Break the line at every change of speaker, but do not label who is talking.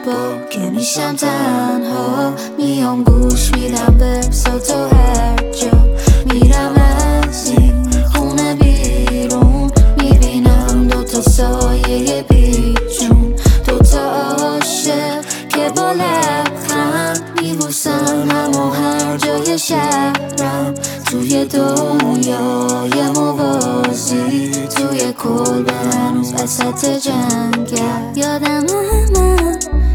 با که میشم تنها میام گوش میدم به صوت و هر جا میرم از این خونه بیرون میبینم دوتا سایه بیجون دوتا عاشق که با لبخند میبوسن همو هر جای شهرم توی دنیای موازی توی کل هنوز وسط جنگل یادم من